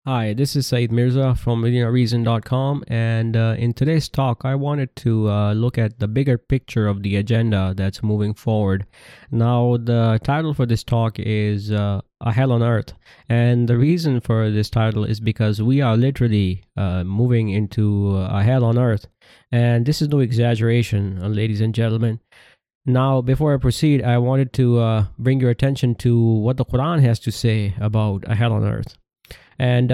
Hi, this is Saeed Mirza from MedinaReason.com, and in today's talk, I wanted to look at the bigger picture of the agenda that's moving forward. Now, the title for this talk is A Hell on Earth, and the reason for this title is because we are literally moving into a hell on earth, and this is no exaggeration, ladies and gentlemen. Now, before I proceed, I wanted to bring your attention to what the Quran has to say about a hell on earth. And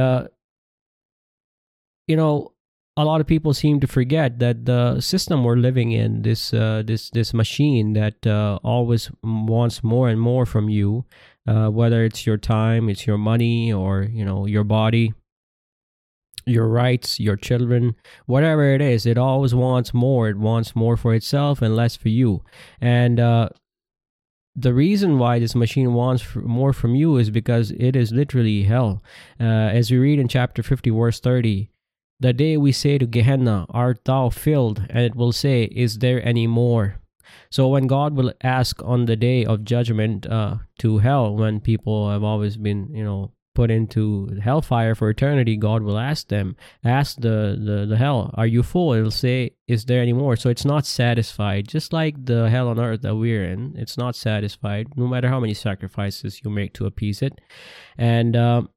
a lot of people seem to forget that the system we're living in, this machine that always wants more and more from you, whether it's your time, it's your money, or your body, your rights, your children, whatever it is, it always wants more. It wants more for itself and less for you. And the reason why this machine wants more from you is because it is literally hell. As we read in chapter 50, verse 30, the day we say to Gehenna, art thou filled? And it will say, is there any more? So when God will ask on the day of judgment to hell, when people have always been, put into hellfire for eternity, God will ask the hell, are you full? It'll say, is there any more? So it's not satisfied, just like the hell on earth that we're in. It's not satisfied, no matter how many sacrifices you make to appease it. And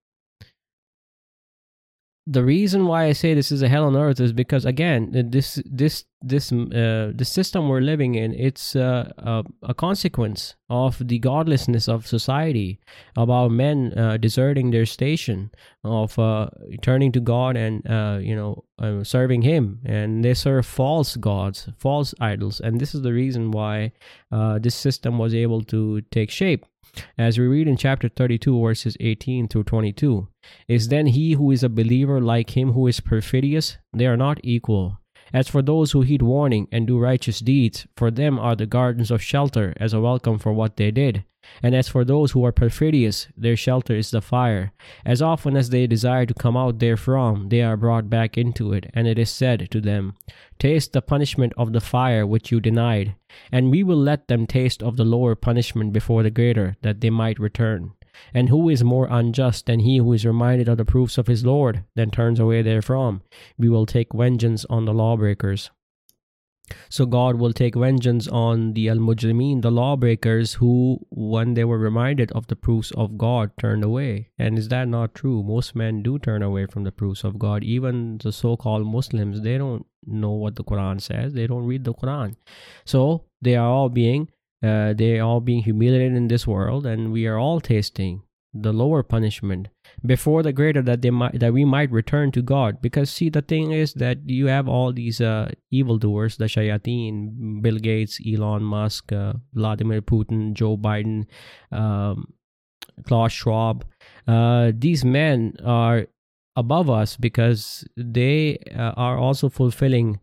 the reason why I say this is a hell on earth is because, again, this system we're living in, it's a consequence of the godlessness of society, about men deserting their station, of turning to God and serving Him, and they serve false gods, false idols, and this is the reason why this system was able to take shape. As we read in chapter 32, verses 18 through 22, is then he who is a believer like him who is perfidious? They are not equal. As for those who heed warning and do righteous deeds, for them are the gardens of shelter as a welcome for what they did. And as for those who are perfidious, their shelter is the fire. As often as they desire to come out therefrom, they are brought back into it, and it is said to them, taste the punishment of the fire which you denied, and we will let them taste of the lower punishment before the greater, that they might return. And who is more unjust than he who is reminded of the proofs of his Lord, then turns away therefrom? We will take vengeance on the lawbreakers. So God will take vengeance on the al-mujrimeen, the lawbreakers, who, when they were reminded of the proofs of God, turned away. And is that not true? Most men do turn away from the proofs of God. Even the so-called Muslims, they don't know what the Quran says. They don't read the Quran. So they are all being humiliated in this world, and we are all tasting the lower punishment before the greater, that we might return to God. Because see, the thing is that you have all these evildoers, the shayateen, Bill Gates, Elon Musk, Vladimir Putin, Joe Biden, Klaus Schwab. These men are above us because they are also fulfilling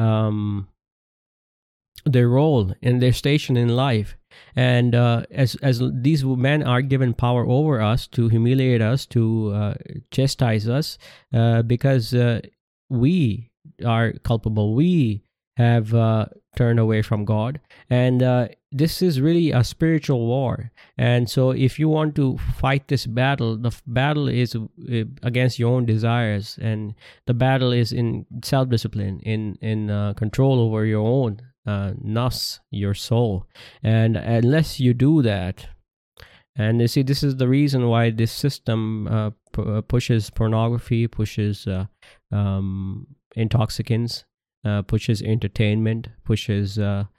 their role and their station in life. And as these men are given power over us to humiliate us, to chastise us, because we are culpable. We have turned away from God, and this is really a spiritual war. And so if you want to fight this battle, the battle is against your own desires, and the battle is in self-discipline, in control over your own nafs, your soul. And unless you do that, and you see, this is the reason why this system pushes pornography, pushes intoxicants, pushes entertainment, pushes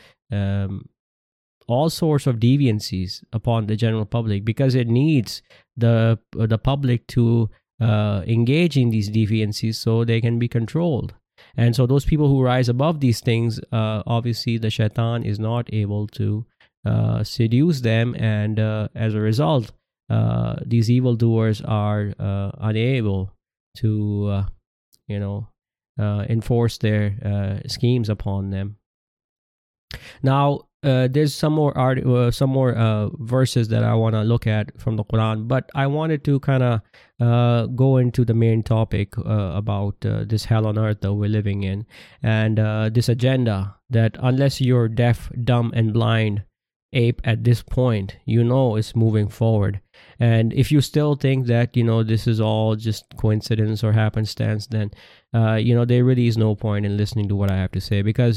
all sorts of deviancies upon the general public, because it needs the public to engage in these deviancies so they can be controlled. And so those people who rise above these things, obviously the shaitan is not able to seduce them, and as a result, these evildoers are unable to enforce their schemes upon them. Now, there's some more verses that I want to look at from the Quran, but I wanted to kind of go into the main topic about this hell on earth that we're living in, and this agenda that unless you're deaf, dumb, and blind ape at this point, it's moving forward. And if you still think that this is all just coincidence or happenstance, then there really is no point in listening to what I have to say, because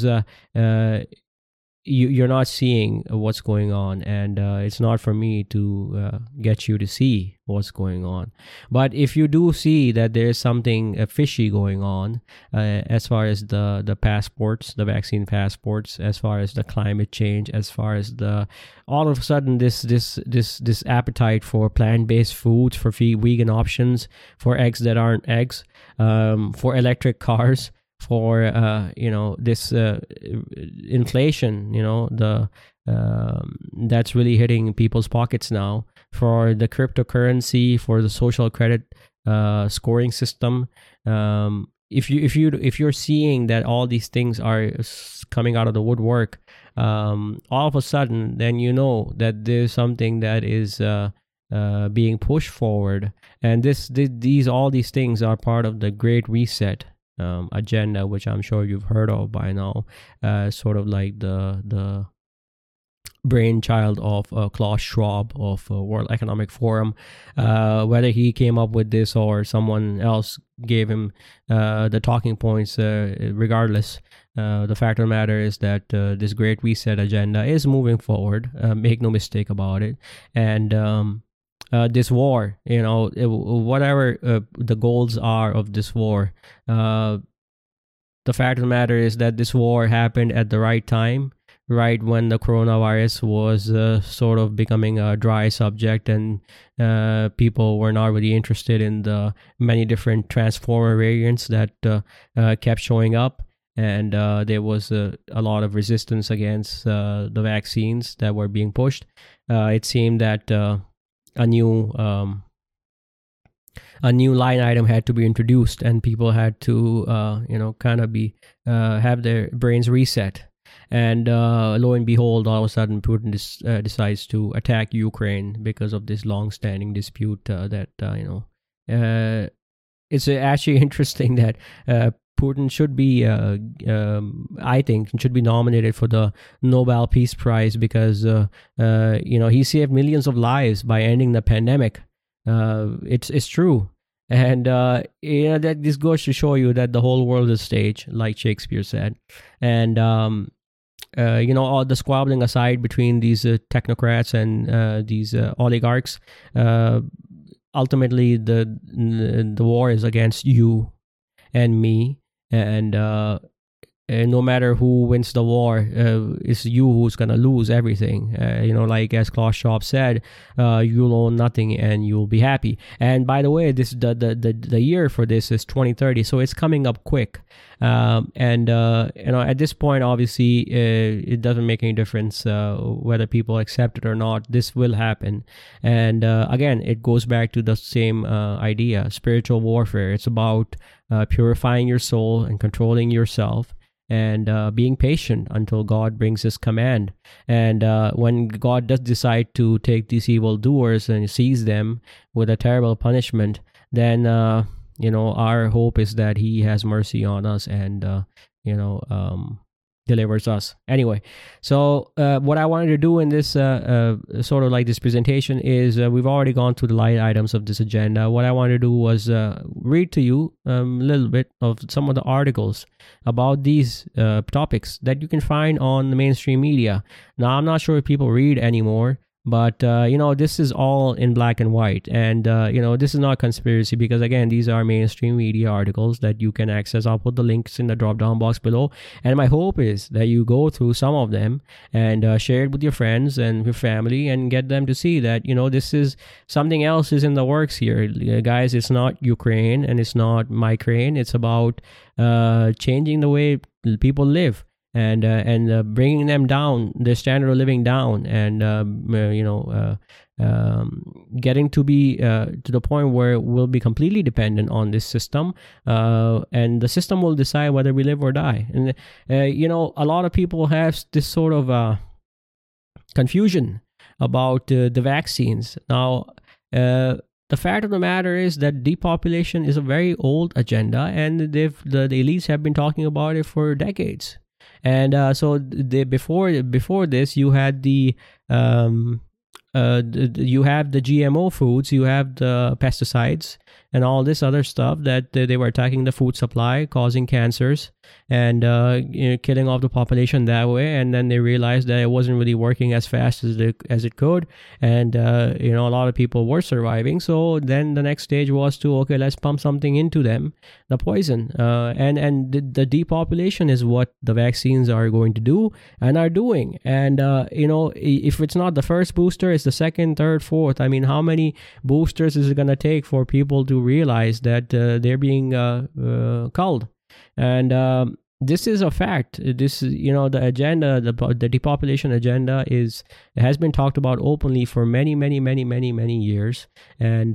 you're not seeing what's going on, and it's not for me to get you to see what's going on. But if you do see that there's something fishy going on, as far as the passports, the vaccine passports, as far as the climate change, as far as the all of a sudden this appetite for plant-based foods, for vegan options, for eggs that aren't eggs, for electric cars, for this inflation, that's really hitting people's pockets now, for the cryptocurrency, for the social credit scoring system. If you're seeing that all these things are coming out of the woodwork, all of a sudden, then that there's something that is being pushed forward, and all these things are part of the Great Reset agenda, which I'm sure you've heard of by now, sort of like the brainchild of Klaus Schwab of World Economic Forum. Whether he came up with this or someone else gave him the talking points, regardless, the fact of the matter is that this Great Reset agenda is moving forward. Make no mistake about it. And this war, whatever the goals are of this war, the fact of the matter is that this war happened at the right time, right when the coronavirus was sort of becoming a dry subject, and people were not really interested in the many different transformer variants that kept showing up. And there was a lot of resistance against the vaccines that were being pushed. It seemed that a new line item had to be introduced, and people had to kind of be have their brains reset. And lo and behold, all of a sudden Putin decides to attack Ukraine because of this long-standing dispute it's actually interesting that Putin should be, I think, should be nominated for the Nobel Peace Prize, because, he saved millions of lives by ending the pandemic. It's true. And, that this goes to show you that the whole world is a stage, like Shakespeare said. And, all the squabbling aside between these technocrats and these oligarchs, ultimately the war is against you and me. And no matter who wins the war, it's you who's gonna lose everything. Like as Klaus Schwab said, you'll own nothing and you'll be happy. And by the way, this the year for this is 2030, so it's coming up quick. At this point, obviously, it doesn't make any difference whether people accept it or not. This will happen. And again, it goes back to the same idea: spiritual warfare. It's about purifying your soul and controlling yourself, and being patient until God brings his command. And when God does decide to take these evildoers and seize them with a terrible punishment, then our hope is that he has mercy on us and delivers us. Anyway, so what I wanted to do in this sort of like this presentation is, we've already gone through the line items of this agenda. What I wanted to do was read to you a little bit of some of the articles about these topics that you can find on the mainstream media. Now, I'm not sure if people read anymore, but this is all in black and white, and this is not conspiracy, because again, these are mainstream media articles that you can access. I'll put the links in the drop down box below, and my hope is that you go through some of them and share it with your friends and your family, and get them to see that this is something else is in the works here, guys. It's not Ukraine and it's not Micrane. It's about changing the way people live, and bringing them down, their standard of living down, and getting to be to the point where we'll be completely dependent on this system, and the system will decide whether we live or die. And a lot of people have this sort of confusion about the vaccines. Now, the fact of the matter is that depopulation is a very old agenda, and the elites have been talking about it for decades. And so before this, you had the you have the GMO foods, you have the pesticides and all this other stuff that they were attacking the food supply, causing cancers and killing off the population that way. And then they realized that it wasn't really working as fast as it could, and a lot of people were surviving. So then the next stage was to, okay, let's pump something into them, the poison, and the depopulation is what the vaccines are going to do and are doing. And if it's not the first booster, it's the second, third, fourth. I mean, how many boosters is it going to take for people to realize that they're being culled? And this is a fact. This is, the agenda, the depopulation agenda has been talked about openly for many, many, many, many, many years. And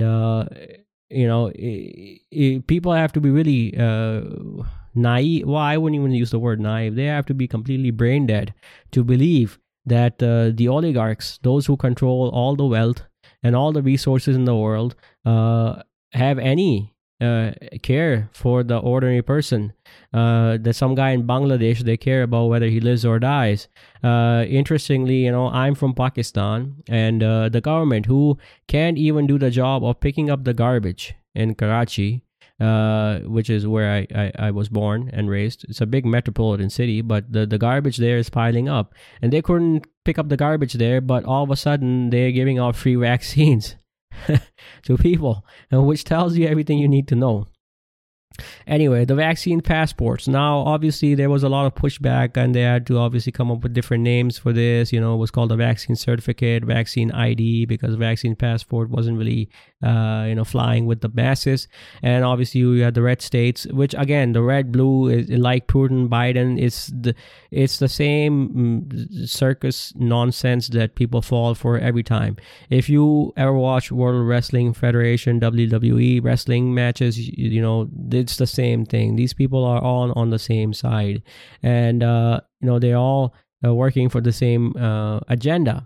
people have to be really naive. Well, I wouldn't even use the word naive. They have to be completely brain dead to believe that the oligarchs, those who control all the wealth and all the resources in the world, have any care for the ordinary person. That some guy in Bangladesh, they care about whether he lives or dies. Interestingly, I'm from Pakistan, and the government, who can't even do the job of picking up the garbage in Karachi, which is where I was born and raised. It's a big metropolitan city, but the garbage there is piling up, and they couldn't pick up the garbage there, but all of a sudden they're giving out free vaccines to people, which tells you everything you need to know. Anyway, the vaccine passports. Now, obviously, there was a lot of pushback, and they had to obviously come up with different names for this. It was called a vaccine certificate, vaccine ID, because vaccine passport wasn't really, flying with the masses. And obviously, you had the red states, which again, the red, blue is like Putin, Biden. It's the same circus nonsense that people fall for every time. If you ever watch World Wrestling Federation, WWE wrestling matches, it's the same thing. These people are all on the same side, and they're all working for the same agenda.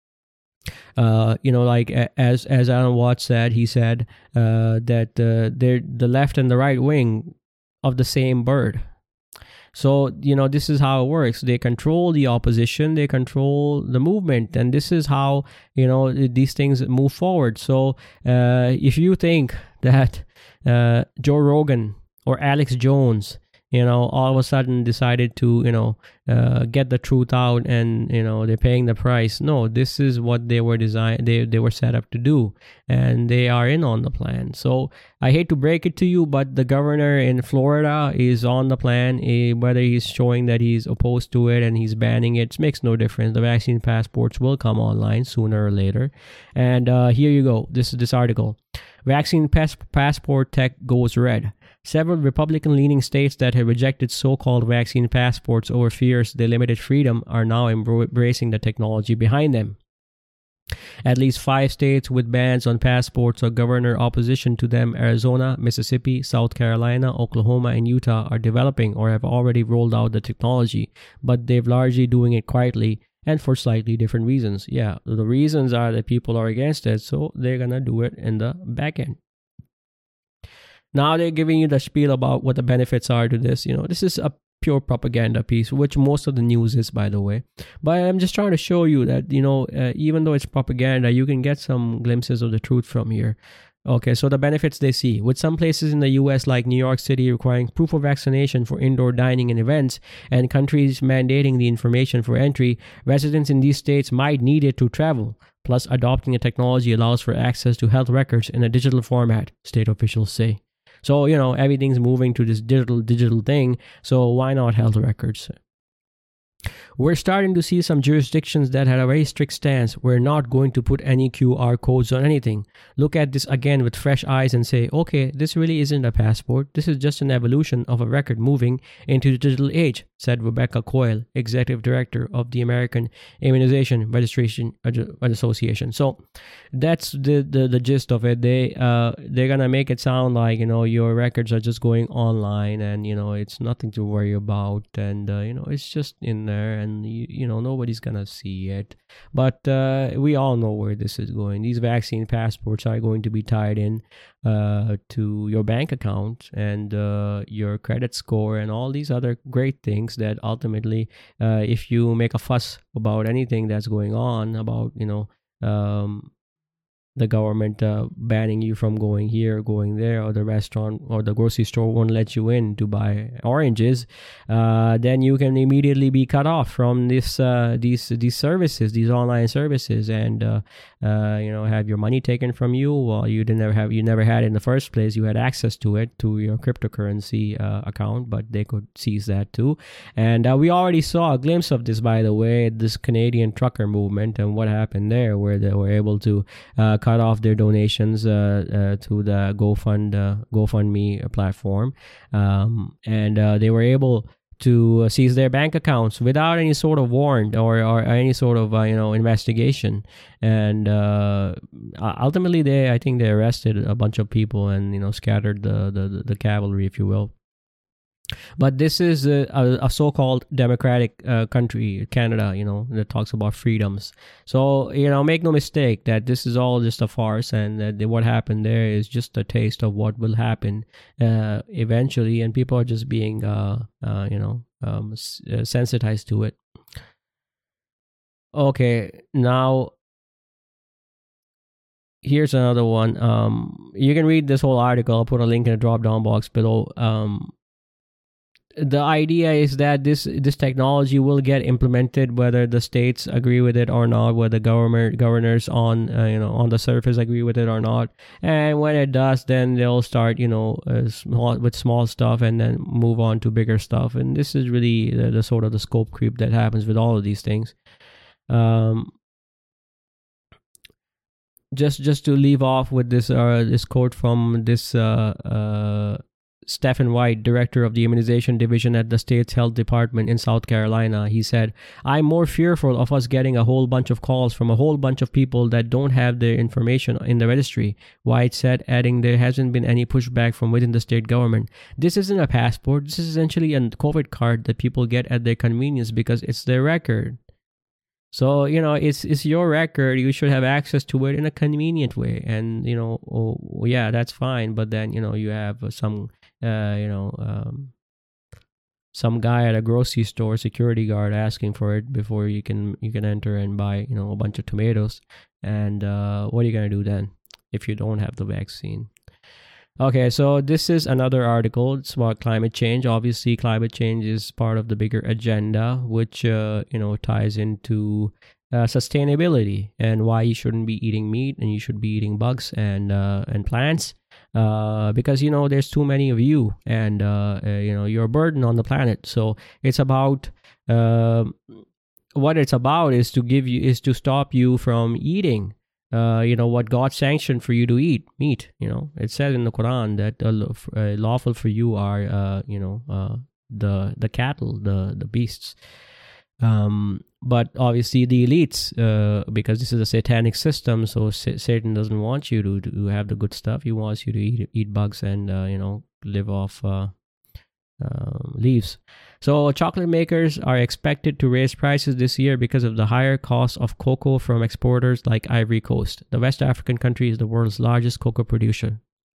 Like as Alan Watts said, he said that they're the left and the right wing of the same bird. So, this is how it works. They control the opposition, they control the movement, and this is how, these things move forward. So, if you think that Joe Rogan or Alex Jones, all of a sudden decided to, get the truth out, and, they're paying the price. No, this is what they were designed, they were set up to do, and they are in on the plan. So I hate to break it to you, but the governor in Florida is on the plan. Whether he's showing that he's opposed to it and he's banning it makes no difference. The vaccine passports will come online sooner or later. And here you go. This article. Vaccine passport tech goes red. Several Republican-leaning states that had rejected so-called vaccine passports over fears they limited freedom are now embracing the technology behind them. At least 5 states with bans on passports or governor opposition to them, Arizona, Mississippi, South Carolina, Oklahoma, and Utah, are developing or have already rolled out the technology, but they're largely doing it quietly and for slightly different reasons. Yeah, the reasons are that people are against it, so they're gonna do it in the back end. Now they're giving you the spiel about what the benefits are to this. This is a pure propaganda piece, which most of the news is, by the way. But I'm just trying to show you that, even though it's propaganda, you can get some glimpses of the truth from here. Okay, so the benefits they see. With some places in the US like New York City requiring proof of vaccination for indoor dining and events, and countries mandating the information for entry, residents in these states might need it to travel. Plus, adopting a technology allows for access to health records in a digital format, state officials say. So, everything's moving to this digital thing, so why not health records? We're starting to see some jurisdictions that had a very strict stance. We're not going to put any QR codes on anything. Look at this again with fresh eyes and say, okay, this really isn't a passport. This is just an evolution of a record moving into the digital age, said Rebecca Coyle, executive director of the American Immunization Registration Association. So that's the gist of it. They're gonna make it sound like, your records are just going online, and it's nothing to worry about, and it's just in there, and nobody's gonna see it. But we all know where this is going. These vaccine passports are going to be tied in to your bank account and your credit score and all these other great things that ultimately, if you make a fuss about anything that's going on about the government banning you from going here, going there, or the restaurant or the grocery store won't let you in to buy oranges, then you can immediately be cut off from these services, these online services, and have your money taken from you. Well, you never had it in the first place. You had access to it through your cryptocurrency account, but they could seize that too. And we already saw a glimpse of this, by the way, this Canadian trucker movement and what happened there, where they were able to cut off their donations to the GoFundMe platform, and they were able to seize their bank accounts without any sort of warrant or any sort of investigation. And ultimately, I think they arrested a bunch of people and scattered the cavalry, if you will. But this is a so-called democratic country, Canada, that talks about freedoms. So, make no mistake that this is all just a farce, and that what happened there is just a taste of what will happen eventually, and people are just being, sensitized to it. Okay, now here's another one. You can read this whole article. I'll put a link in the drop-down box below. The idea is that this technology will get implemented whether the states agree with it or not, whether governors on the surface agree with it or not. And when it does, then they'll start with small stuff and then move on to bigger stuff. And this is really the sort of the scope creep that happens with all of these things. Just to leave off with this quote from this Stephen White, director of the immunization division at the state's health department in South Carolina. He said, "I'm more fearful of us getting a whole bunch of calls from a whole bunch of people that don't have their information in the registry," White said, adding there hasn't been any pushback from within the state government. This isn't a passport. This is essentially a COVID card that people get at their convenience because it's their record. So, it's your record. You should have access to it in a convenient way. And, yeah, that's fine. But then, you have some guy at a grocery store, security guard, asking for it before you can enter and buy, a bunch of tomatoes. And what are you going to do then if you don't have the vaccine? Okay, so this is another article. It's about climate change. Obviously, climate change is part of the bigger agenda, which ties into sustainability and why you shouldn't be eating meat and you should be eating bugs and plants, because there's too many of you, and you're a burden on the planet. So it's about what it's about is to stop you from eating what God sanctioned for you to eat, meat. It says in the Quran that lawful for you are the cattle, the beasts. But obviously the elites, because this is a satanic system, so Satan doesn't want you to have the good stuff. He wants you to eat bugs and live off leaves. So chocolate makers are expected to raise prices this year because of the higher cost of cocoa from exporters like Ivory Coast. The West African country is the world's largest cocoa producer.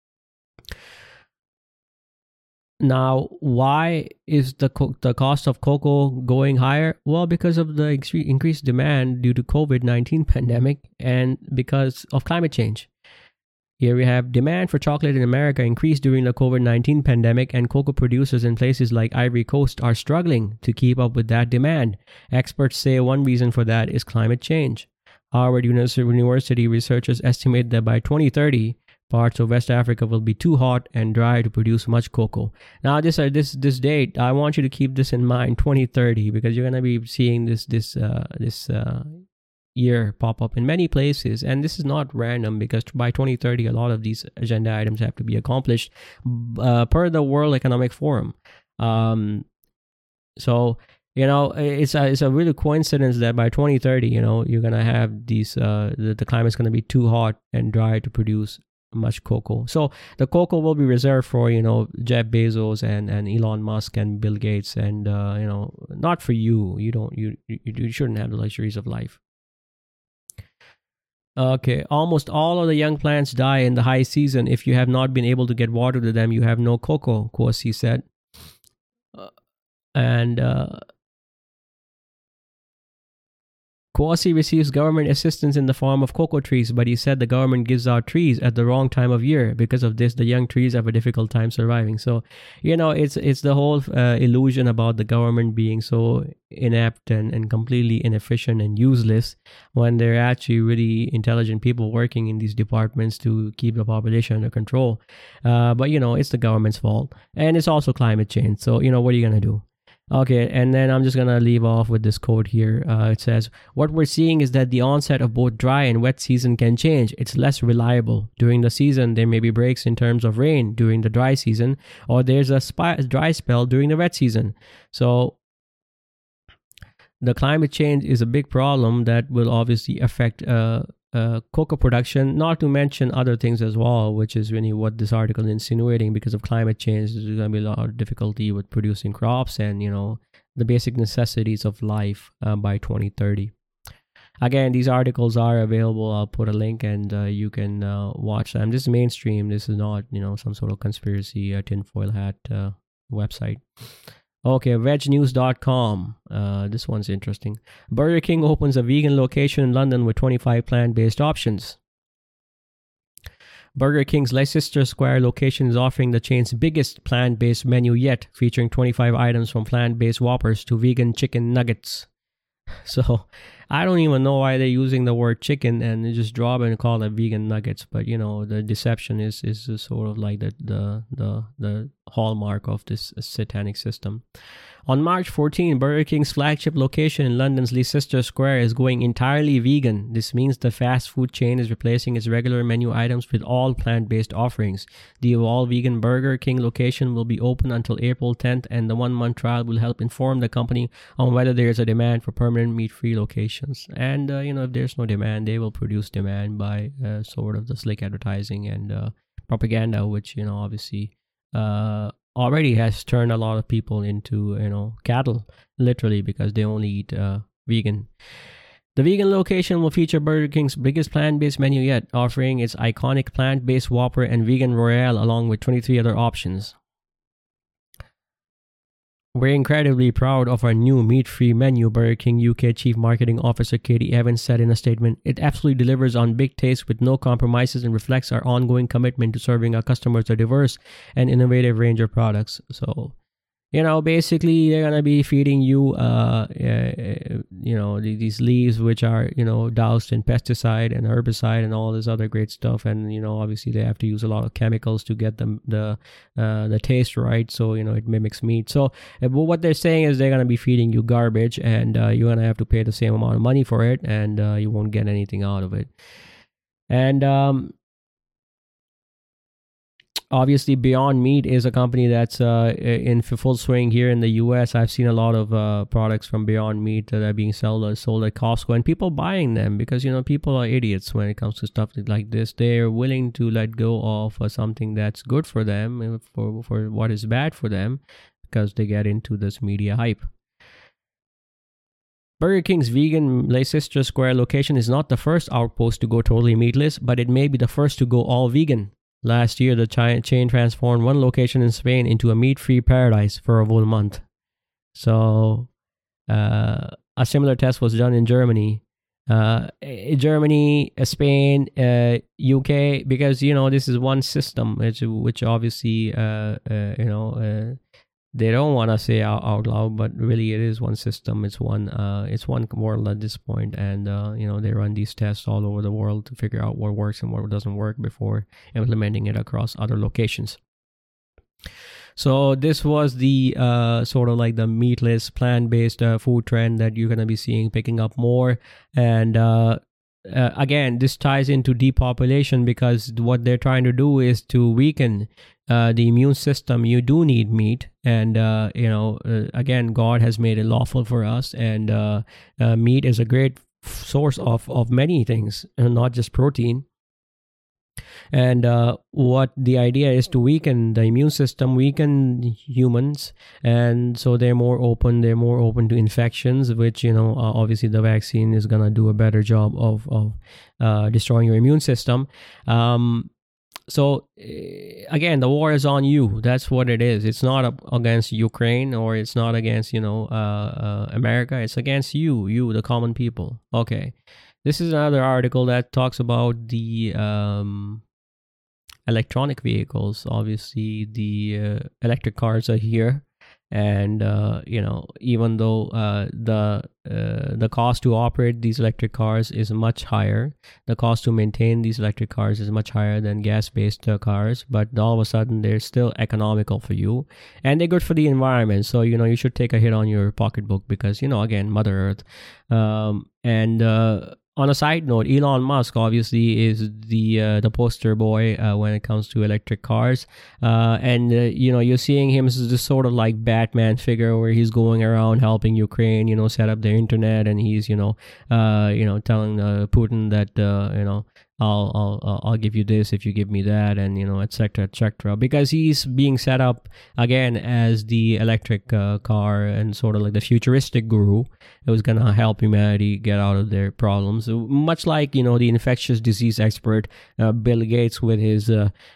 Now, why is the cost of cocoa going higher? Well, because of the increased demand due to COVID-19 pandemic and because of climate change. Here we have demand for chocolate in America increased during the COVID-19 pandemic, and cocoa producers in places like Ivory Coast are struggling to keep up with that demand. Experts say one reason for that is climate change. Harvard University researchers estimate that by 2030, parts of West Africa will be too hot and dry to produce much cocoa. Now, this date, I want you to keep this in mind, 2030, because you're going to be seeing this year pop up in many places, and this is not random because by 2030 a lot of these agenda items have to be accomplished per the World Economic Forum. So it's a really coincidence that by 2030 you're gonna have these the climate's gonna be too hot and dry to produce much cocoa. So the cocoa will be reserved for Jeff Bezos and Elon Musk and Bill Gates, and not for you. You shouldn't have the luxuries of life. Okay, almost all of the young plants die in the high season. If you have not been able to get water to them, you have no cocoa, Kouassi said. And Kouassi receives government assistance in the form of cocoa trees, but he said the government gives out trees at the wrong time of year. Because of this, the young trees have a difficult time surviving. So, it's the whole illusion about the government being so inept and completely inefficient and useless when they're actually really intelligent people working in these departments to keep the population under control. But, it's the government's fault. And it's also climate change. So, what are you going to do? Okay, and then I'm just going to leave off with this quote here. It says, what we're seeing is that the onset of both dry and wet season can change. It's less reliable. During the season, there may be breaks in terms of rain during the dry season, or there's a dry spell during the wet season. So the climate change is a big problem that will obviously affect cocoa production, not to mention other things as well, which is really what this article is insinuating. Because of climate change, there's going to be a lot of difficulty with producing crops and, the basic necessities of life by 2030. Again, these articles are available. I'll put a link and you can watch them. This is mainstream. This is not, some sort of conspiracy tinfoil hat website. Okay, vegnews.com. This one's interesting. Burger King opens a vegan location in London with 25 plant-based options. Burger King's Leicester Square location is offering the chain's biggest plant-based menu yet, featuring 25 items from plant-based Whoppers to vegan chicken nuggets. So I don't even know why they're using the word chicken and they just drop it and call it vegan nuggets. But the deception is sort of like the hallmark of this satanic system. On March 14, Burger King's flagship location in London's Leicester Square is going entirely vegan. This means the fast food chain is replacing its regular menu items with all plant-based offerings. The all-vegan Burger King location will be open until April 10th, and the one-month trial will help inform the company on whether there is a demand for permanent meat-free locations. And, if there's no demand, they will produce demand by sort of the slick advertising and propaganda, which, obviously already has turned a lot of people into, cattle, literally, because they only eat vegan. The vegan location will feature Burger King's biggest plant-based menu yet, offering its iconic plant-based Whopper and vegan Royale along with 23 other options. We're incredibly proud of our new meat-free menu, Burger King UK Chief Marketing Officer Katie Evans said in a statement. It absolutely delivers on big taste with no compromises and reflects our ongoing commitment to serving our customers a diverse and innovative range of products. So, basically they're going to be feeding you, these leaves which are, doused in pesticide and herbicide and all this other great stuff. And, obviously they have to use a lot of chemicals to get the taste right. So, it mimics meat. So what they're saying is they're going to be feeding you garbage and you're going to have to pay the same amount of money for it and you won't get anything out of it. And, obviously, Beyond Meat is a company that's in full swing here in the U.S. I've seen a lot of products from Beyond Meat that are being sold at Costco, and people buying them because, people are idiots when it comes to stuff like this. They're willing to let go of something that's good for them for what is bad for them because they get into this media hype. Burger King's vegan Leicester Square location is not the first outpost to go totally meatless, but it may be the first to go all vegan. Last year, the chain transformed one location in Spain into a meat-free paradise for a whole month. So, a similar test was done in Germany. Germany, Spain, UK, because, this is one system, which obviously, they don't want to say out loud, but really it is one system. It's one world at this point, and they run these tests all over the world to figure out what works and what doesn't work before implementing it across other locations. So this was the sort of like the meatless, plant-based food trend that you're going to be seeing picking up more. And again, this ties into depopulation because what they're trying to do is to weaken the immune system. You do need meat, and again, God has made it lawful for us, and meat is a great source of many things, and not just protein. And what the idea is to weaken the immune system, weaken humans, and so they're more open to infections, which obviously the vaccine is gonna do a better job of destroying your immune system. So again, the war is on you. That's what it is. It's not against Ukraine, or it's not against America. It's against you, the common people. Okay, this is another article that talks about the electronic vehicles. Obviously, the electric cars are here, and even though the cost to operate these electric cars is much higher, the cost to maintain these electric cars is much higher than gas-based cars, but all of a sudden they're still economical for you, and they're good for the environment. So you should take a hit on your pocketbook, because again, Mother Earth. And on a side note, Elon Musk obviously is the poster boy when it comes to electric cars, and you're seeing him as this sort of like Batman figure, where he's going around helping Ukraine, set up their internet, and he's telling Putin that I'll give you this if you give me that, and etc., etc., because he's being set up again as the electric car and sort of like the futuristic guru. It was gonna help humanity get out of their problems, much like the infectious disease expert Bill Gates with his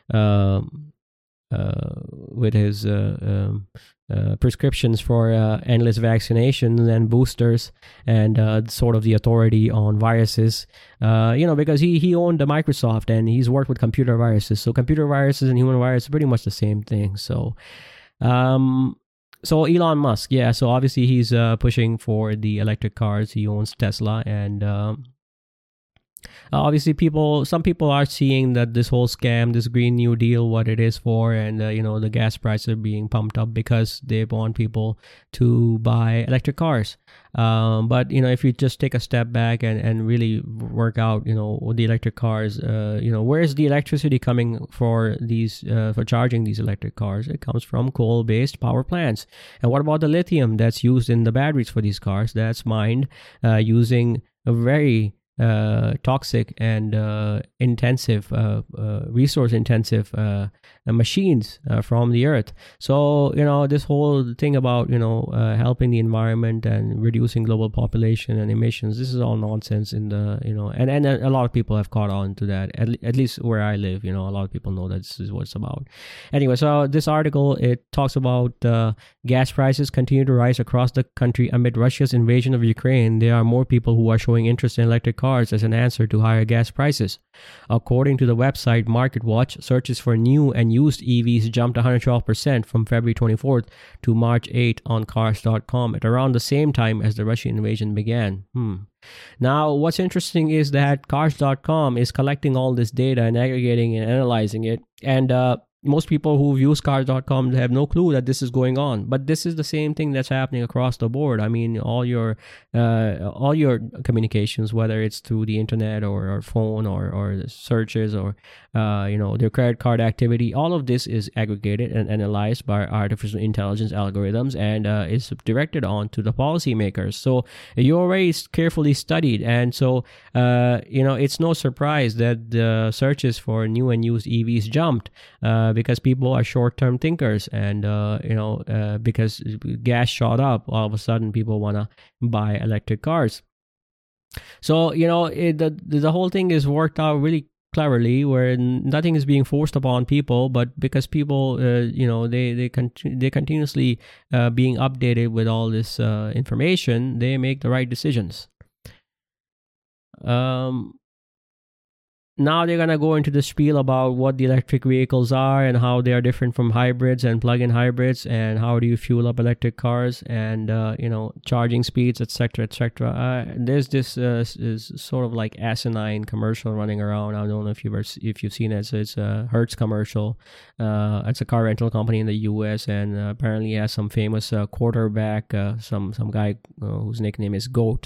prescriptions for endless vaccinations and boosters, and sort of the authority on viruses, because he owned Microsoft, and he's worked with computer viruses. So computer viruses and human viruses are pretty much the same thing. So Elon Musk, yeah, so obviously he's pushing for the electric cars. He owns Tesla, and obviously some people are seeing that this whole scam, this Green New Deal, what it is for, and the gas prices are being pumped up because they want people to buy electric cars. But if you just take a step back and really work out the electric cars, where is the electricity coming for these for charging these electric cars? It comes from coal-based power plants. And what about the lithium that's used in the batteries for these cars? That's mined using a very toxic and intensive, resource intensive machines from the earth. So this whole thing about helping the environment and reducing global population and emissions, this is all nonsense. In the and a lot of people have caught on to that. At least where I live, a lot of people know that this is what it's about. Anyway, so this article, it talks about gas prices continue to rise across the country amid Russia's invasion of Ukraine. There are more people who are showing interest in electric cars as an answer to higher gas prices. According to the website MarketWatch, searches for new and used EVs jumped 112% from February 24th to March 8th on Cars.com at around the same time as the Russian invasion began. Now, what's interesting is that Cars.com is collecting all this data and aggregating and analyzing it, and most people who've used Cars.com have no clue that this is going on. But this is the same thing that's happening across the board. I mean, all your communications, whether it's through the internet or phone or searches or their credit card activity, all of this is aggregated and analyzed by artificial intelligence algorithms, and is directed on to the policymakers. So you already carefully studied, and so it's no surprise that the searches for new and used EVs jumped. Because people are short-term thinkers, and because gas shot up, all of a sudden people want to buy electric cars. So the whole thing is worked out really cleverly, where nothing is being forced upon people, but because people they continuously being updated with all this information, they make the right decisions. Now they're going to go into the spiel about what the electric vehicles are and how they are different from hybrids and plug-in hybrids, and how do you fuel up electric cars, and charging speeds, etc., etc. There's this is sort of like asinine commercial running around. I don't know if you've seen it. So it's a Hertz commercial. It's a car rental company in the U.S. and apparently has some famous quarterback, some guy whose nickname is Goat.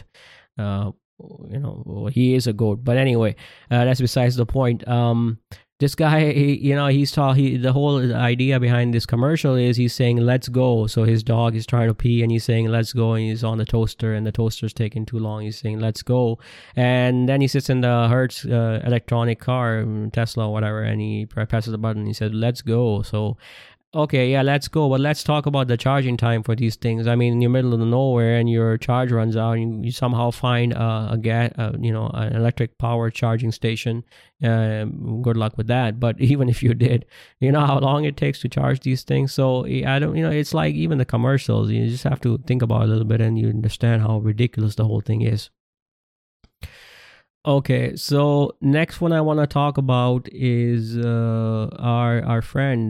He is a goat, but anyway, that's besides the point. This guy, the whole idea behind this commercial is he's saying let's go. So his dog is trying to pee and he's saying let's go, and he's on the toaster and the toaster's taking too long. He's saying let's go, and then he sits in the Hertz electronic car, Tesla or whatever, and he presses the button and he says let's go. So Okay, yeah, let's go. But let's talk about the charging time for these things. I mean, in the middle of the nowhere and your charge runs out, and you somehow find an electric power charging station. Good luck with that. But even if you did, you know how long it takes to charge these things. So I don't, it's like even the commercials. You just have to think about it a little bit, and you understand how ridiculous the whole thing is. Okay, so next one I want to talk about is our friend.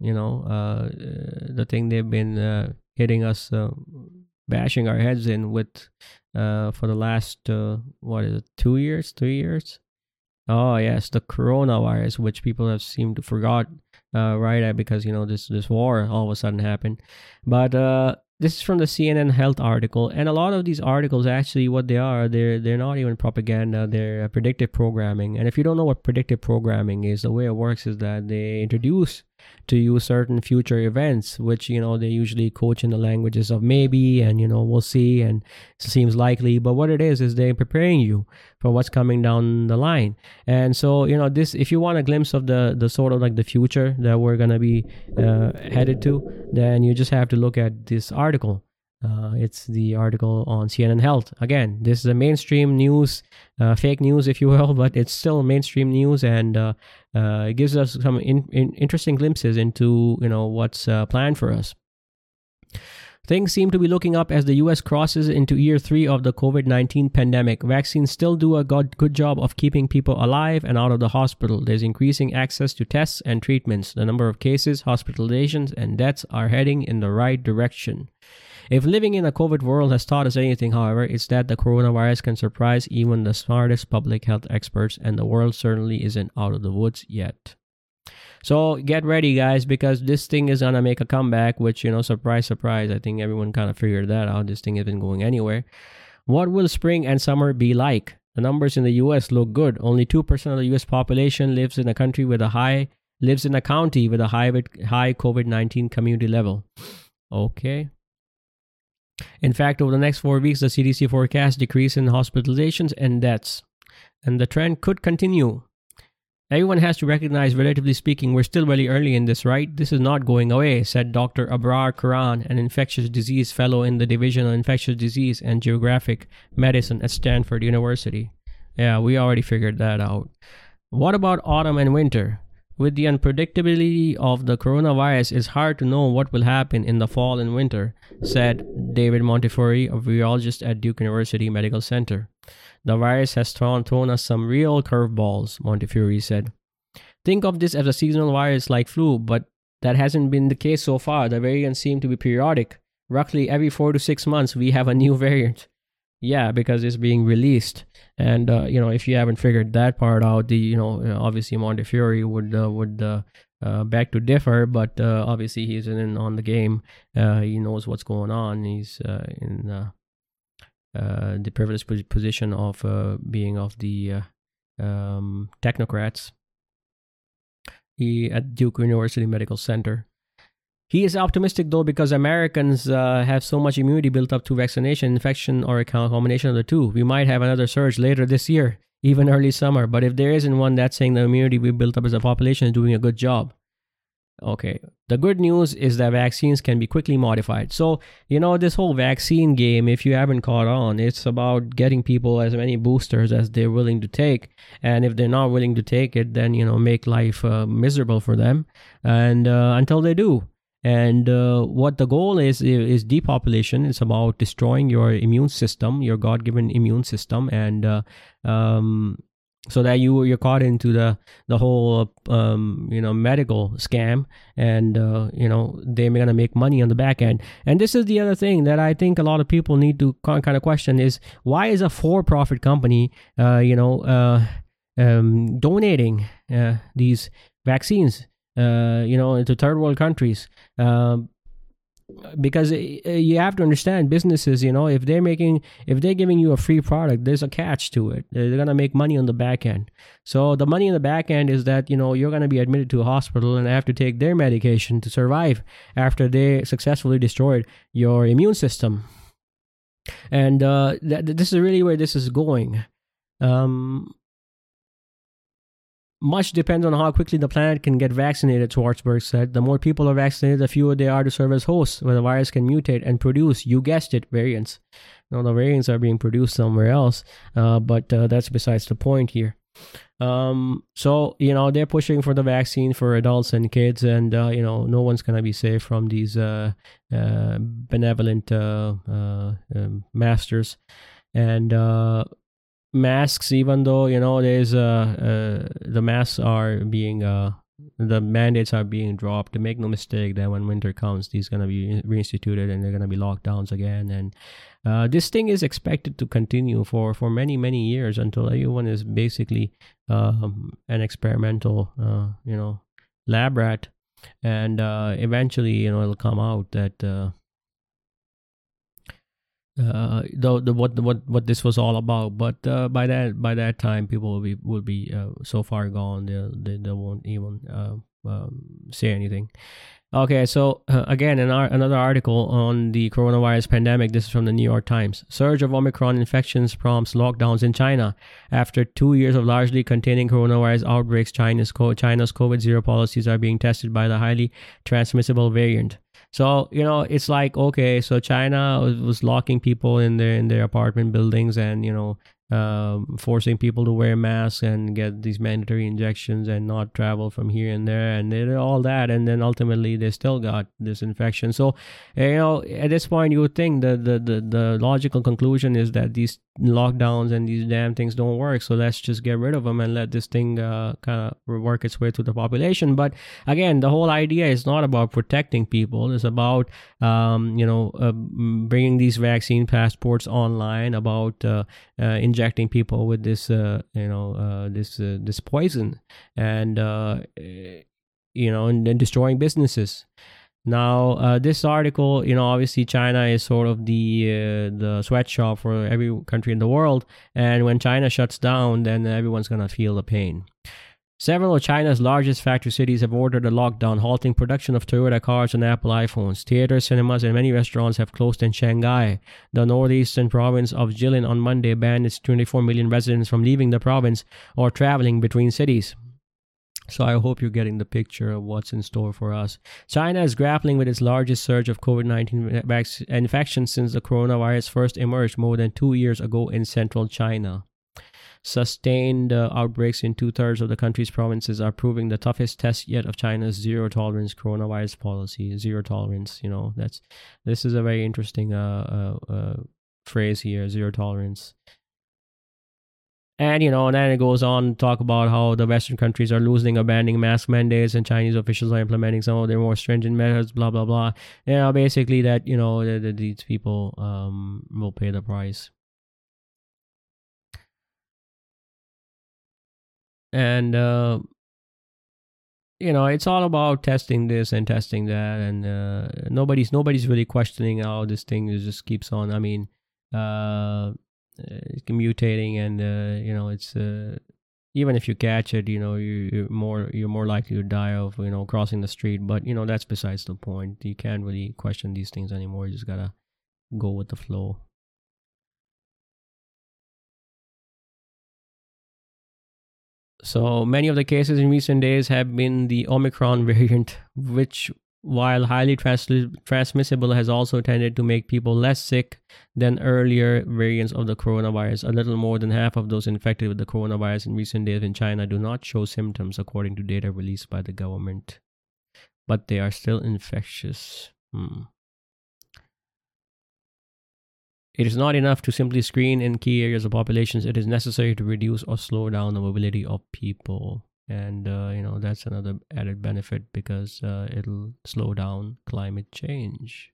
The thing they've been hitting us, bashing our heads in with for the last 2 years, 3 years. Oh yes, the coronavirus, which people have seemed to forgot, right? Because this war all of a sudden happened, but this is from the CNN Health article, and a lot of these articles actually, what they are, they're not even propaganda. They're predictive programming. And if you don't know what predictive programming is, the way it works is that they introduce to you certain future events, which they usually coach in the languages of maybe, and we'll see, and it seems likely. But what it is they're preparing you for what's coming down the line. And so this, if you want a glimpse of the sort of like the future that we're gonna be headed to, then you just have to look at this article. It's the article on CNN Health. Again, this is a mainstream news, fake news, if you will, but it's still mainstream news, and it gives us some interesting glimpses into what's planned for us. Things seem to be looking up as the U.S. crosses into year 3 of the COVID-19 pandemic. Vaccines still do a good job of keeping people alive and out of the hospital. There's increasing access to tests and treatments. The number of cases, hospitalizations, and deaths are heading in the right direction. If living in a COVID world has taught us anything, however, it's that the coronavirus can surprise even the smartest public health experts, and the world certainly isn't out of the woods yet. So get ready, guys, because this thing is gonna make a comeback, which, surprise, surprise, I think everyone kind of figured that out. This thing isn't going anywhere. What will spring and summer be like? The numbers in the U.S. look good. Only 2% of the U.S. population lives in a county with a high COVID-19 community level. Okay. In fact, over the next 4 weeks, the CDC forecasts decrease in hospitalizations and deaths, and the trend could continue. Everyone has to recognize, relatively speaking, we're still really early in this, right? This is not going away, said Dr. Abrar Quran, an infectious disease fellow in the Division of Infectious Disease and Geographic Medicine at Stanford University. Yeah, we already figured that out. What about autumn and winter? With the unpredictability of the coronavirus, it's hard to know what will happen in the fall and winter, said David Montefiore, a virologist at Duke University Medical Center. The virus has thrown us some real curveballs, Montefiore said. Think of this as a seasonal virus like flu, but that hasn't been the case so far. The variants seem to be periodic. Roughly every 4 to 6 months, we have a new variant. Yeah, because it's being released, and if you haven't figured that part out, obviously Montefiore would beg to differ, but obviously he's in on the game. He knows what's going on. He's in the privileged position of being of the technocrats. He at Duke University Medical Center. He is optimistic, though, because Americans have so much immunity built up to vaccination, infection, or a combination of the two. We might have another surge later this year, even early summer. But if there isn't one, that's saying the immunity we built up as a population is doing a good job. Okay. The good news is that vaccines can be quickly modified. So, this whole vaccine game, if you haven't caught on, it's about getting people as many boosters as they're willing to take. And if they're not willing to take it, then, make life miserable for them. And until they do. And what the goal is depopulation. It's about destroying your immune system, your God-given immune system, and so that you're caught into the whole medical scam, and they're gonna make money on the back end. And this is the other thing that I think a lot of people need to kind of question is, why is a for-profit company donating these vaccines into third world countries? Because you have to understand, businesses, if they're giving you a free product, there's a catch to it. They're going to make money on the back end. So the money on the back end is that, you're going to be admitted to a hospital and have to take their medication to survive after they successfully destroyed your immune system. And this is really where this is going. Much depends on how quickly the planet can get vaccinated, Schwartzberg said. The more people are vaccinated, the fewer they are to serve as hosts, where the virus can mutate and produce, you guessed it, variants. Now, the variants are being produced somewhere else, but that's besides the point here. So, they're pushing for the vaccine for adults and kids, and, no one's going to be safe from these benevolent masters. And masks, even though, there's the masks are being the mandates are being dropped. To make no mistake that when winter comes, these going to be reinstituted and they're going to be lockdowns again. And this thing is expected to continue for many, many years until everyone is basically an experimental, lab rat. And eventually, it'll come out that what this was all about. But by that time, people will be so far gone they won't even say anything. Okay, so again, another article on the coronavirus pandemic. This is from the New York Times. Surge of Omicron infections prompts lockdowns in China. After 2 years of largely containing coronavirus outbreaks, China's COVID-0 policies are being tested by the highly transmissible variant. So, it's like, okay, so China was locking people in their apartment buildings and, forcing people to wear masks and get these mandatory injections and not travel from here and there, and they did all that, and then ultimately they still got this infection. So, at this point, you would think the logical conclusion is that these lockdowns and these damn things don't work, so let's just get rid of them and let this thing kind of work its way through the population. But again, the whole idea is not about protecting people. It's about bringing these vaccine passports online, about injecting people with this this poison, and and then destroying businesses. Now, this article, obviously China is sort of the sweatshop for every country in the world, and when China shuts down, then everyone's gonna feel the pain. Several of China's largest factory cities have ordered a lockdown, halting production of Toyota cars and Apple iPhones. Theaters, cinemas, and many restaurants have closed in Shanghai. The northeastern province of Jilin on Monday banned its 24 million residents from leaving the province or traveling between cities. So I hope you're getting the picture of what's in store for us. China is grappling with its largest surge of COVID-19 infections since the coronavirus first emerged more than 2 years ago in central China. Sustained outbreaks in 2/3 of the country's provinces are proving the toughest test yet of China's zero-tolerance coronavirus policy. Zero tolerance, this is a very interesting phrase here, zero tolerance. And, and then it goes on to talk about how the Western countries are loosening or banning mask mandates, and Chinese officials are implementing some of their more stringent methods, blah, blah, blah. Basically that, these people will pay the price. And, it's all about testing this and testing that, and nobody's really questioning how this thing just keeps on. I mean, it's mutating, and it's even if you catch it, you're more likely to die of crossing the street. But that's besides the point. You can't really question these things anymore. You just gotta go with the flow. So many of the cases in recent days have been the Omicron variant, which, while highly transmissible, has also tended to make people less sick than earlier variants of the coronavirus. A little more than half of those infected with the coronavirus in recent days in China do not show symptoms, according to data released by the government. But they are still infectious. It is not enough to simply screen in key areas of populations. It is necessary to reduce or slow down the mobility of people. And, that's another added benefit, because it'll slow down climate change.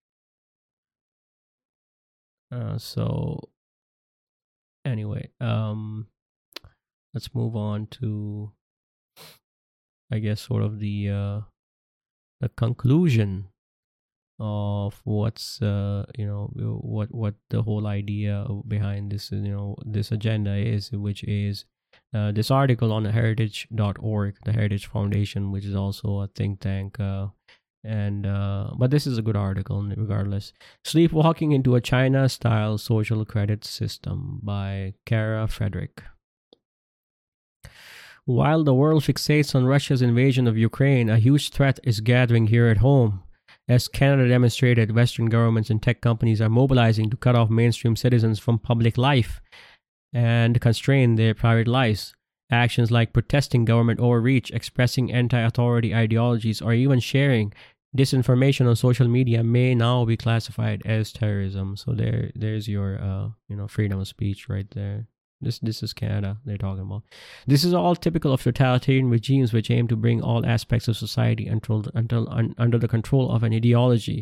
So, anyway, let's move on to, I guess, sort of the conclusion of what's what the whole idea behind this this agenda is, which is this article on heritage.org, the Heritage Foundation, which is also a think tank, but this is a good article regardless. Sleepwalking into a China-style social credit system by Kara Frederick. While the world fixates on Russia's invasion of Ukraine, a huge threat is gathering here at home. As Canada demonstrated, Western governments and tech companies are mobilizing to cut off mainstream citizens from public life and constrain their private lives. Actions like protesting government overreach, expressing anti-authority ideologies, or even sharing disinformation on social media may now be classified as terrorism. So there's your freedom of speech right there. This is Canada they're talking about. This is all typical of totalitarian regimes which aim to bring all aspects of society under the control of an ideology.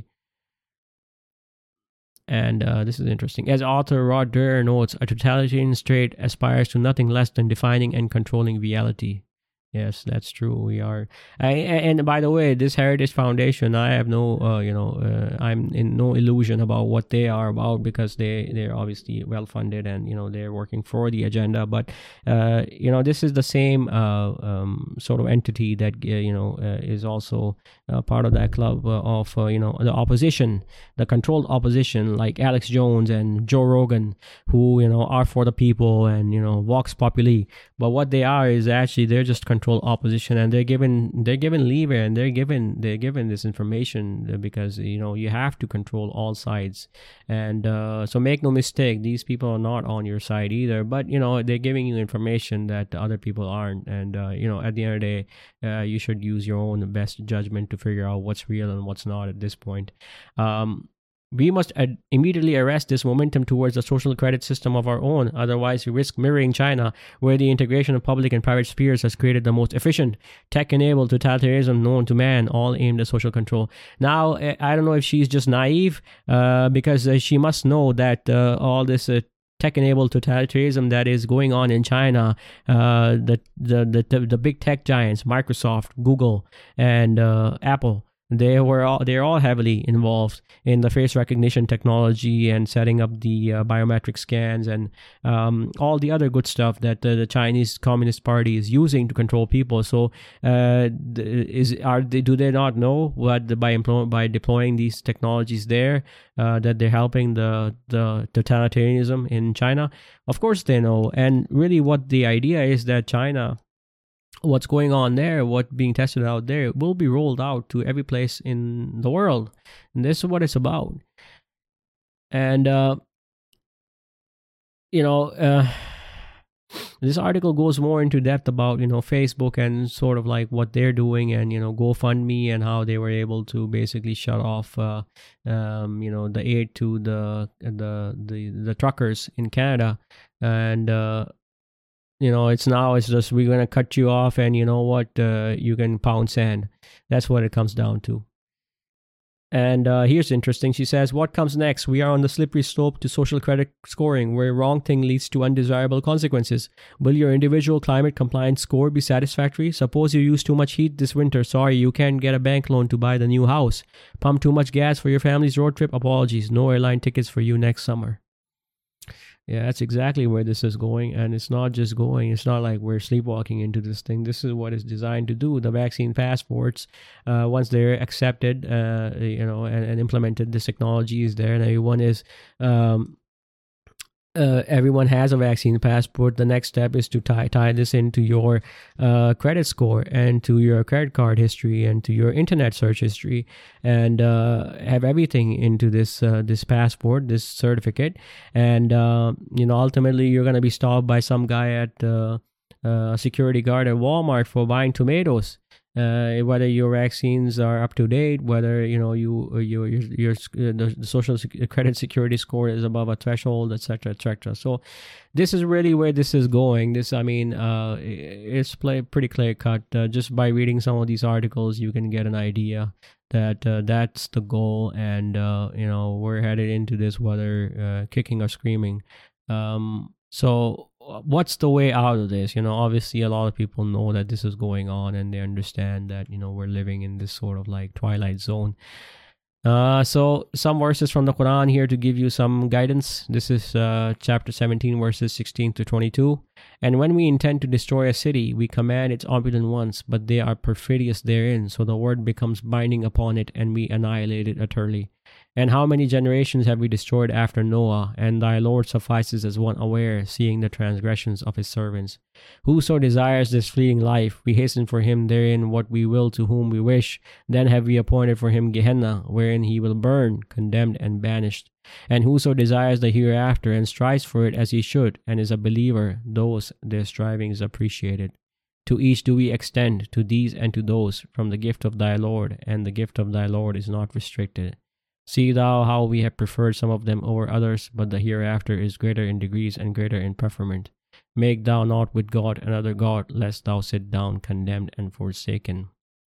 And this is interesting. As author Rod Dreher notes, a totalitarian state aspires to nothing less than defining and controlling reality. Yes, that's true. We are. And by the way, this Heritage Foundation, I have no, I'm in no illusion about what they are about, because they're obviously well funded and, they're working for the agenda. But, this is the same sort of entity that, is also part of that club of, the opposition, the controlled opposition, like Alex Jones and Joe Rogan, who, are for the people and, Vox Populi. But what they are is actually they're just controlled opposition, and they're given leeway, and they're given this information because you have to control all sides. And so make no mistake, these people are not on your side either, but they're giving you information that the other people aren't. And at the end of the day, you should use your own best judgment to figure out what's real and what's not at this point. We must immediately arrest this momentum towards a social credit system of our own. Otherwise, we risk mirroring China, where the integration of public and private spheres has created the most efficient, tech-enabled totalitarianism known to man, all aimed at social control. Now, I don't know if she's just naive, because she must know that all this tech-enabled totalitarianism that is going on in China, the big tech giants, Microsoft, Google, and Apple, they're all heavily involved in the face recognition technology and setting up the biometric scans and all the other good stuff that the Chinese Communist Party is using to control people. So, do they not know what by deploying these technologies there that they're helping the totalitarianism in China? Of course they know. And really, what the idea is that China, what's going on there, what being tested out there, will be rolled out to every place in the world. And this is what it's about. And, this article goes more into depth about, Facebook and sort of like what they're doing, and, GoFundMe, and how they were able to basically shut off, the aid to the truckers in Canada. And, it's just, we're going to cut you off, and you know what, you can pound sand. That's what it comes down to. And here's interesting. She says, what comes next? We are on the slippery slope to social credit scoring, where wrong thing leads to undesirable consequences. Will your individual climate compliance score be satisfactory? Suppose you use too much heat this winter. Sorry, you can't get a bank loan to buy the new house. Pump too much gas for your family's road trip? Apologies, no airline tickets for you next summer. Yeah, that's exactly where this is going. And it's not just going. It's not like we're sleepwalking into this thing. This is what it's designed to do. The vaccine passports, once they're accepted, and implemented, this technology is there, and everyone is... everyone has a vaccine passport. The next step is to tie this into your credit score, and to your credit card history, and to your internet search history, and have everything into this passport, this certificate. And ultimately you're going to be stopped by some guy at a security guard at Walmart for buying tomatoes. Whether your vaccines are up to date, whether the social credit security score is above a threshold, etc., etc. So this is really where this is going. It's pretty clear cut. Just by reading some of these articles, you can get an idea that that's the goal, and we're headed into this, whether kicking or screaming. So what's the way out of this? Obviously a lot of people know that this is going on, and they understand that, we're living in this sort of like twilight zone. So some verses from the Quran here to give you some guidance. This is chapter 17, verses 16 to 22. And when we intend to destroy a city, we command its opulent ones, but they are perfidious therein. So the word becomes binding upon it, and we annihilate it utterly. And how many generations have we destroyed after Noah? And thy Lord suffices as one aware, seeing the transgressions of his servants. Whoso desires this fleeting life, we hasten for him therein what we will to whom we wish. Then have we appointed for him Gehenna, wherein he will burn, condemned and banished. And whoso desires the hereafter and strives for it as he should, and is a believer, those their striving is appreciated. To each do we extend, to these and to those, from the gift of thy Lord, and the gift of thy Lord is not restricted. See thou how we have preferred some of them over others, but the hereafter is greater in degrees and greater in preferment. Make thou not with God another God, lest thou sit down condemned and forsaken.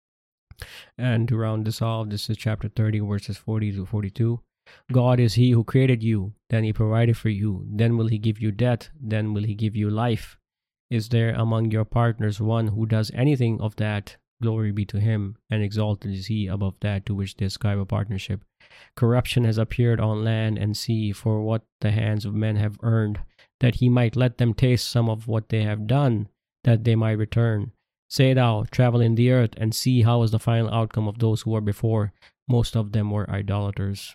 And to round this off, this is chapter 30, verses 40 to 42. God is he who created you, then he provided for you, then will he give you death, then will he give you life. Is there among your partners one who does anything of that? Glory be to him, and exalted is he above that to which they ascribe a partnership. Corruption has appeared on land and sea, for what the hands of men have earned, that he might let them taste some of what they have done, that they might return. Say thou, travel in the earth, and see how is the final outcome of those who were before. Most of them were idolaters.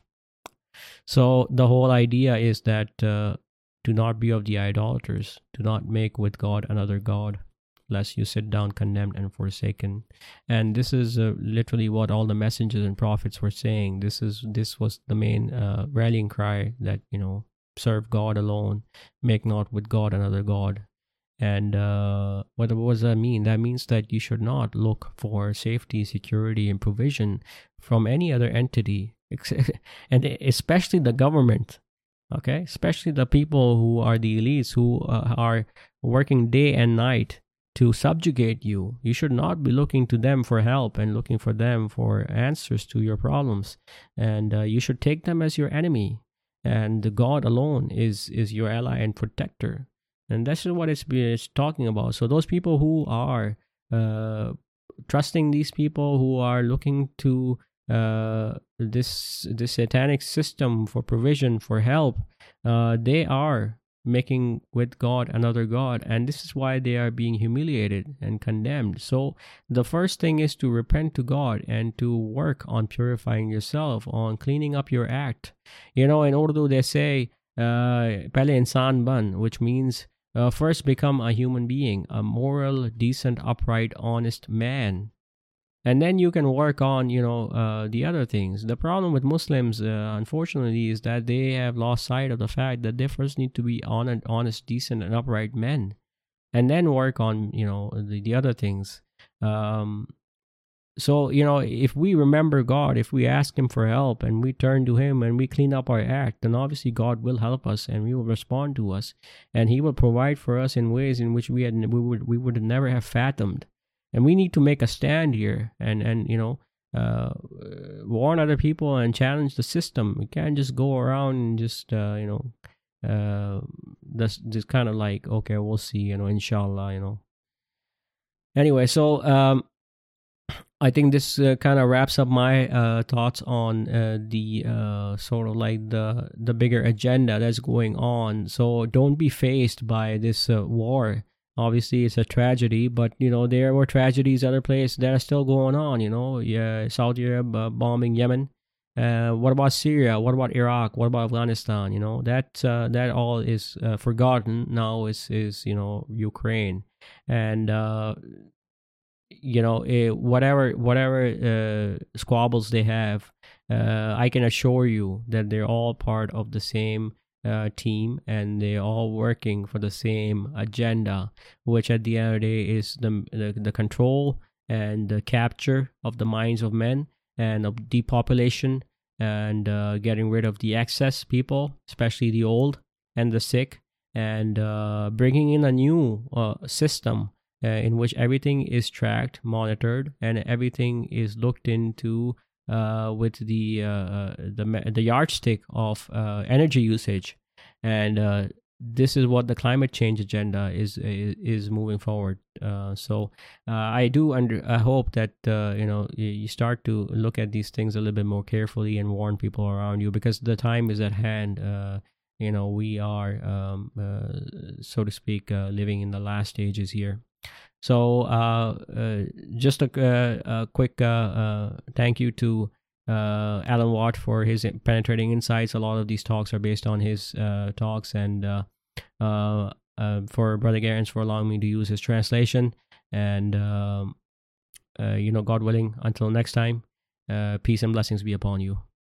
So the whole idea is that do not be of the idolaters. Do not make with God another God, lest you sit down condemned and forsaken. And this is literally what all the messengers and prophets were saying. This was the main rallying cry, that serve God alone, make not with God another God. And what does that mean? That means that you should not look for safety, security, and provision from any other entity, and especially the government. Okay, especially the people who are the elites, who are working day and night to subjugate you. You should not be looking to them for help and looking for them for answers to your problems. And you should take them as your enemy. And God alone is your ally and protector. And that's what it's talking about. So those people who are trusting these people, who are looking to this satanic system for provision, for help, they are making with God another God, and this is why they are being humiliated and condemned. So the first thing is to repent to God and to work on purifying yourself, on cleaning up your act. In Urdu they say pehle insan ban, which means first become a human being, a moral, decent, upright, honest man. And then you can work on, the other things. The problem with Muslims, unfortunately, is that they have lost sight of the fact that they first need to be honest, decent, and upright men, and then work on, the other things. So, if we remember God, if we ask Him for help, and we turn to Him, and we clean up our act, then obviously God will help us, and He will respond to us, and He will provide for us in ways in which we would never have fathomed. And we need to make a stand here and warn other people and challenge the system. We can't just go around and just, that's just kind of like, okay, we'll see, inshallah, Anyway, so I think this kind of wraps up my thoughts on the sort of like the bigger agenda that's going on. So don't be faced by this war. Obviously, it's a tragedy, but, there were tragedies other places that are still going on, Yeah, Saudi Arabia bombing Yemen. What about Syria? What about Iraq? What about Afghanistan? That all is forgotten. Now is Ukraine. And, whatever squabbles they have, I can assure you that they're all part of the same team, and they're all working for the same agenda, which at the end of the day is the control and the capture of the minds of men, and of depopulation, and getting rid of the excess people, especially the old and the sick, and bringing in a new system in which everything is tracked, monitored, and everything is looked into with the yardstick of energy usage. And this is what the climate change agenda is moving forward. So I hope that you start to look at these things a little bit more carefully and warn people around you, because the time is at hand. We are so to speak living in the last stages here. So just a quick thank you to Alan Watt for his penetrating insights. A lot of these talks are based on his talks, and for Brother Garens for allowing me to use his translation. And God willing, until next time, peace and blessings be upon you.